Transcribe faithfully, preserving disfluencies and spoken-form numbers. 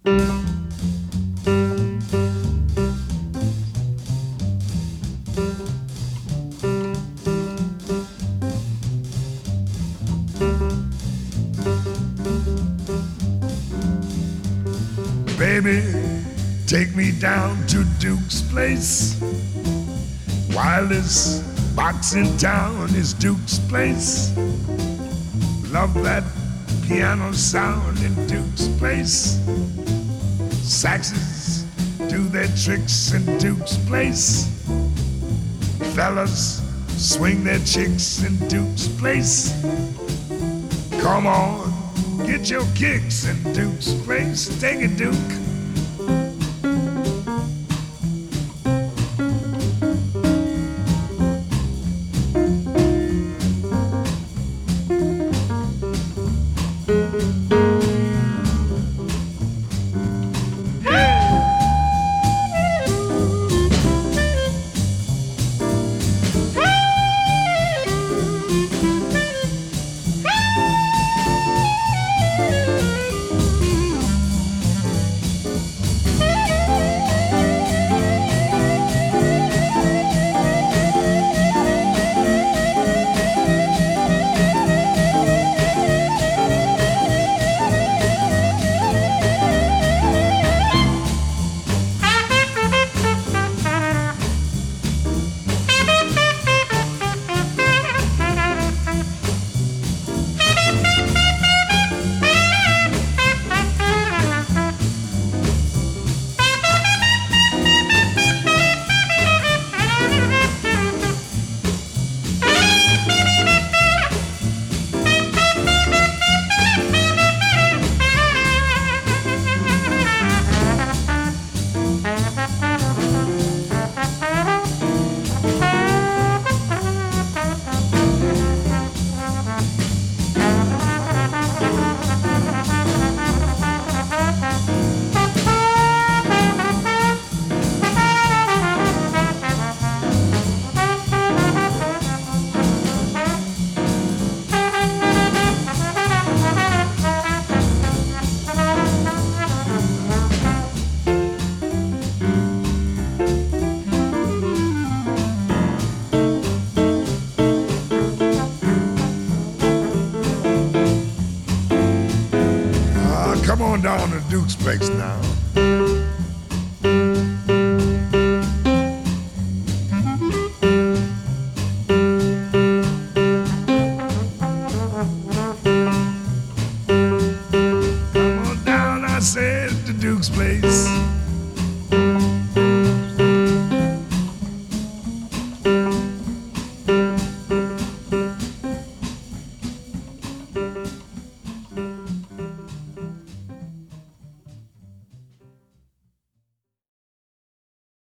Baby, take me down to Duke's place. Wildest box in town is Duke's place. Love that piano sound in Duke's place. Saxes do their tricks in Duke's place. Fellas swing their chicks in Duke's place. Come on, get your kicks in Duke's place. Take it, Duke. Come on down to Duke's place now. Come on down, I said, to Duke's place.